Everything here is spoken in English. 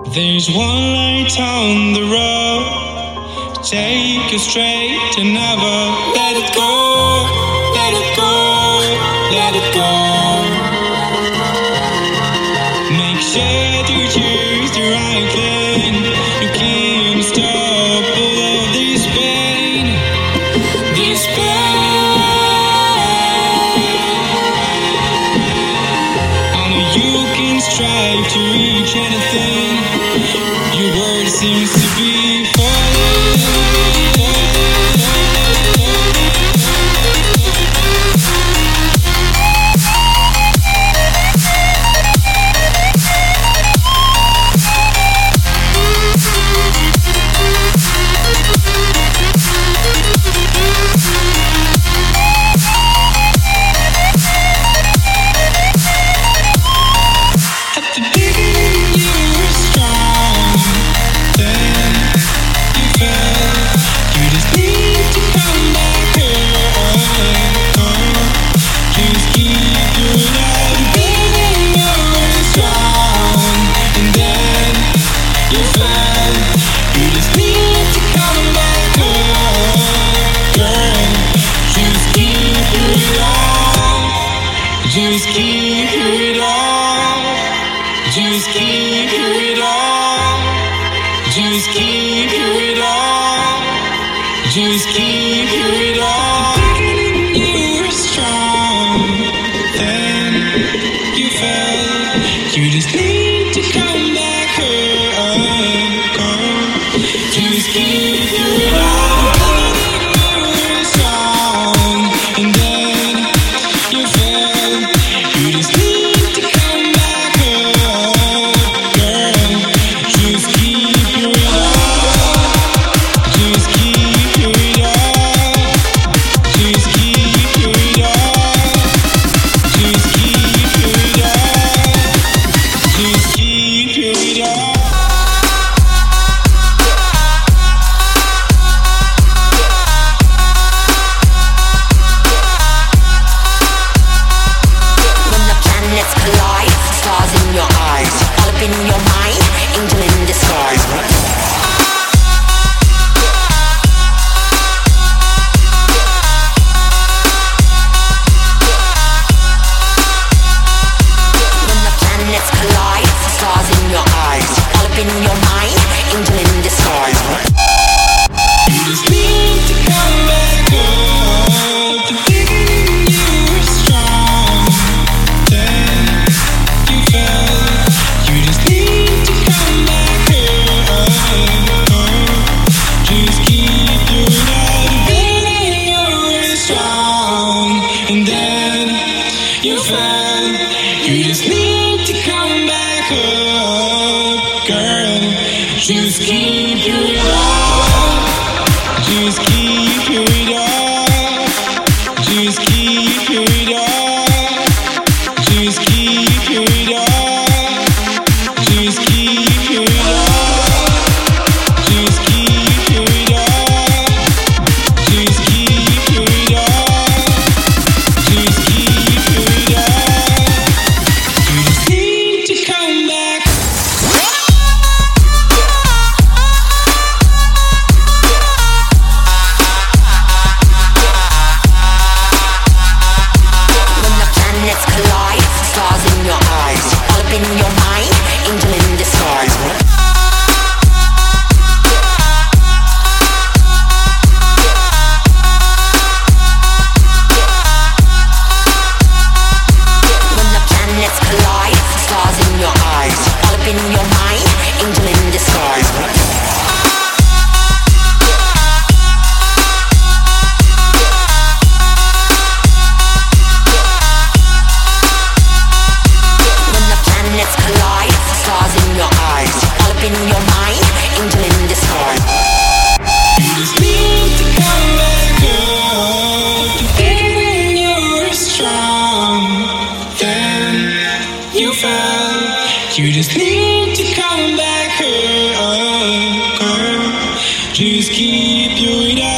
There's one light on the road, take you straight and never let it go, let it go, let it go. Make sure to choose the right thing, you can't stop all of this pain, this pain. I know you can strive to reach anything. Your word seems to be falling. Just keep it up. Just keep it up. Just keep it up. Just keep it up. You were strong, then you fell. You just need to come back home, girl. Just keep it up. You were strong, and then you fell. You just need to come back home, girl. Just keep it up. Just keep it up. Just keep it up. Just keep it up. Just keep it up. You just need to come back up, girl. Just keep it up. Just keep it up. Just keep it up. Just keep it up. Just keep it up. Just keep it up. Just keep it up. Just keep it up. You just need to come back home, girl. Just keep your